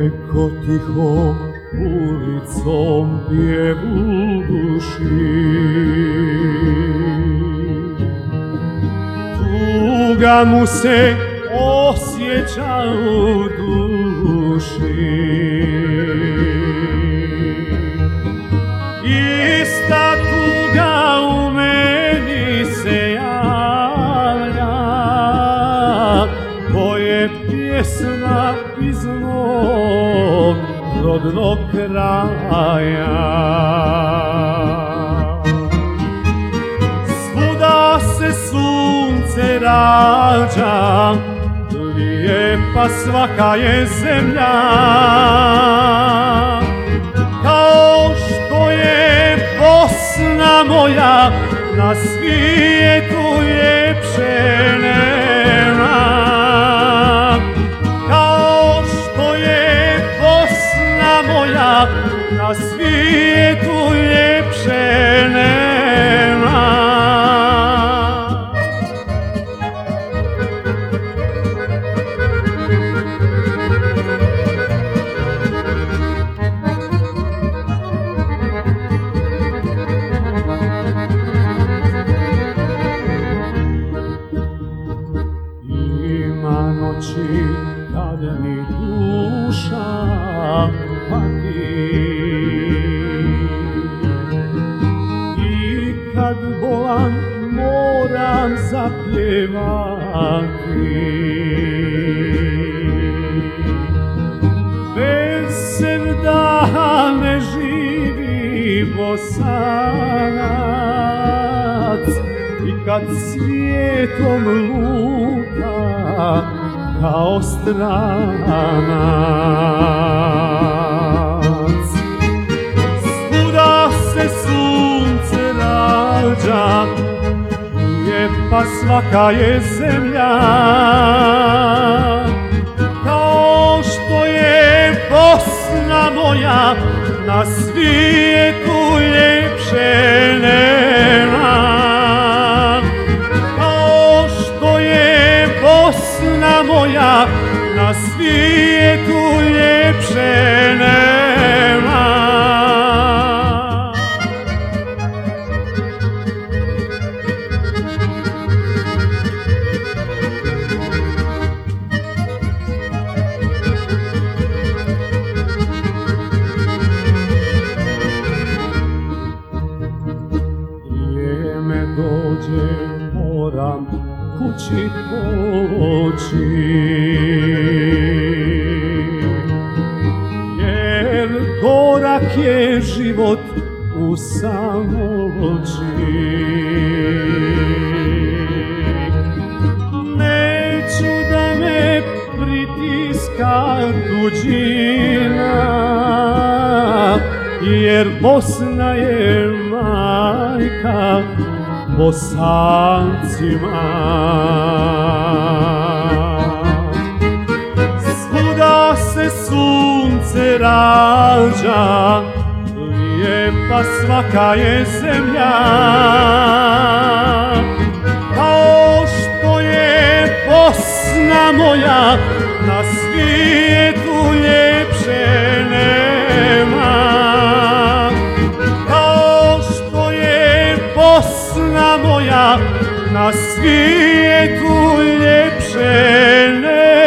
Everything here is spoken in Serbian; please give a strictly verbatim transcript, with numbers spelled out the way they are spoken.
Neko tiho ulicom pjevuši, tuga mu se osjeća u duši. Ista tuga u meni se javlja, to je pjesma iz mog rodnog kraja. Svuda se sunce rađa, lijepa svaka je zemlja, kao što je Bosna moja, na svijetu ljepše nema. Kao što je Bosna moja, na svijetu ljepše nema. Ima noći kad mi duša pati i kad bolan moram zapjevati. Bez sevdaha ne živi Bosanac, i kad svijetom luta kao stranac. Svuda se sunce rađa, lijepa svaka je zemlja, kao što je Bosna moja, na svijetu ljepše nema. Kao što je Bosna moja, na svijetu ljepše nema. Vrijeme dođe, moram kući poći, jer gorak je život u samoći. Neću da me pritiska tuđina, jer Bosna je majka Bosancima. Svuda se sunce rađa, lijepa svaka je zemlja, kao što je Bosna moja, na svijetu ljepše nema. Kao što je Bosna moja, na svijetu ljepše nema.